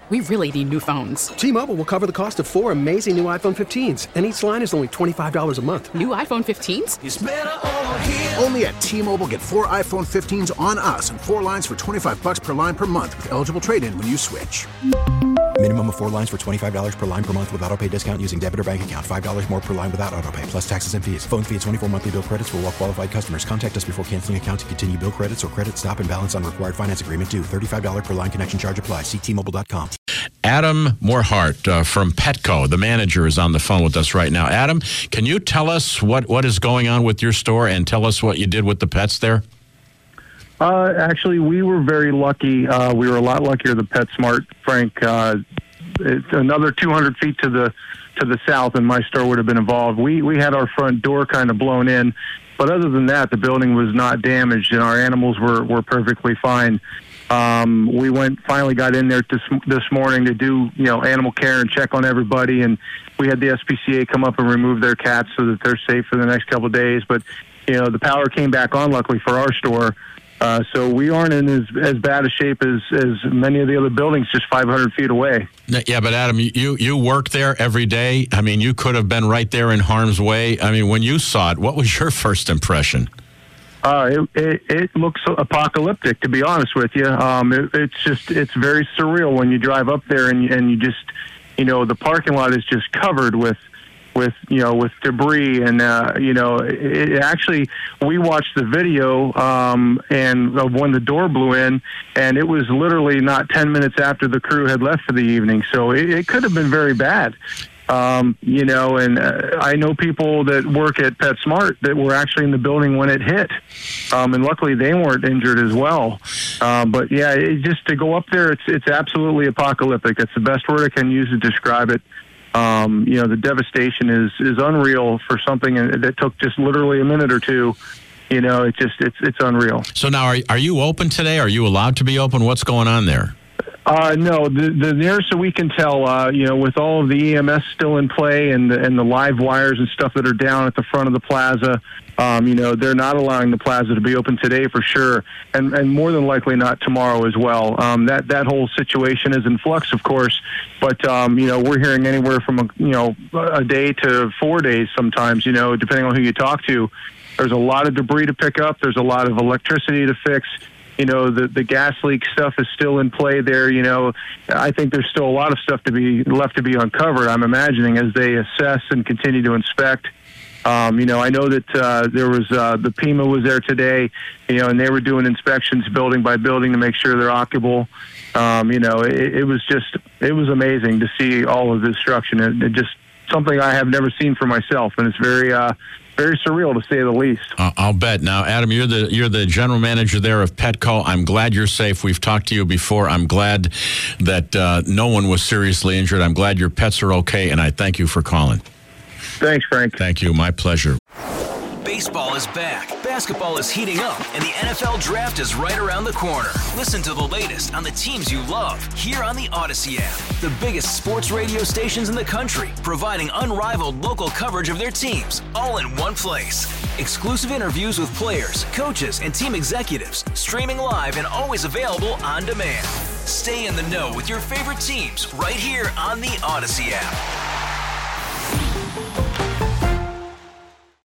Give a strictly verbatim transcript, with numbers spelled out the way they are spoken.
We really need new phones. T-Mobile will cover the cost of four amazing new iPhone fifteens, and each line is only twenty-five dollars a month. New iPhone fifteens? It's better over here. Only at T-Mobile, get four iPhone fifteens on us and four lines for twenty-five dollars per line per month with eligible trade-in when you switch. Minimum of four lines for twenty-five dollars per line per month with autopay discount using debit or bank account. five dollars more per line without autopay, plus taxes and fees. Phone fee at twenty-four monthly bill credits for well-qualified customers. Contact us before canceling account to continue bill credits or credit stop and balance on required finance agreement due. thirty-five dollars per line connection charge applies. See T Mobile dot com. Adam Morhart uh, from Petco, the manager, is on the phone with us right now. Adam, can you tell us what, what is going on with your store and tell us what you did with the pets there? Uh, actually, we were very lucky. Uh, we were a lot luckier than PetSmart, Frank. Uh, it's another two hundred feet to the to the south, and my store would have been involved. We we had our front door kind of blown in, but other than that, the building was not damaged, and our animals were, were perfectly fine. Um, we went finally got in there this this morning to do you know animal care and check on everybody, and we had the S P C A come up and remove their cats so that they're safe for the next couple of days. But you know the power came back on, luckily for our store. Uh, so we aren't in as, as bad a shape as, as many of the other buildings just five hundred feet away. Yeah, but Adam, you, you work there every day. I mean, you could have been right there in harm's way. I mean, when you saw it, what was your first impression? Uh, it, it, it looks apocalyptic, to be honest with you. Um, it, it's just, it's very surreal when you drive up there and, and you just, you know, the parking lot is just covered with, with, you know, with debris. And, uh, you know, it, it actually, we watched the video um, and of when the door blew in, and it was literally not ten minutes after the crew had left for the evening. So it, it could have been very bad. Um, you know, and uh, I know people that work at PetSmart that were actually in the building when it hit. Um, and luckily they weren't injured as well. Um, but yeah, it, just to go up there, it's, it's absolutely apocalyptic. That's the best word I can use to describe it. Um, you know, the devastation is, is unreal for something that took just literally a minute or two. You know, it just, it's, it's unreal. So now are, are you open today? Are you allowed to be open? What's going on there? Uh, no, the, the nearest that we can tell, uh, you know, with all of the E M S still in play and the, and the live wires and stuff that are down at the front of the plaza, um, you know, they're not allowing the plaza to be open today for sure, and, and more than likely not tomorrow as well. Um, that, that whole situation is in flux, of course, but, um, you know, we're hearing anywhere from, a, you know, a day to four days sometimes, you know, depending on who you talk to. There's a lot of debris to pick up. There's a lot of electricity to fix. You know, the, the gas leak stuff is still in play there. You know, I think there's still a lot of stuff to be left to be uncovered, I'm imagining, as they assess and continue to inspect. Um, you know, I know that uh, there was uh, the Pima was there today, you know, and they were doing inspections building by building to make sure they're occupable. Um, you know, it, it was just, it was amazing to see all of the destruction. It, it just something I have never seen for myself, and it's very, uh, very surreal to say the least. Uh, I'll bet. Now, Adam, you're the you're the general manager there of Petco. I'm glad you're safe. We've talked to you before. I'm glad that uh, no one was seriously injured. I'm glad your pets are okay, and I thank you for calling. Thanks, Frank. Thank you. My pleasure. Baseball is back, basketball is heating up, and the N F L Draft is right around the corner. Listen to the latest on the teams you love here on the Odyssey app. The biggest sports radio stations in the country, providing unrivaled local coverage of their teams, all in one place. Exclusive interviews with players, coaches, and team executives, streaming live and always available on demand. Stay in the know with your favorite teams right here on the Odyssey app.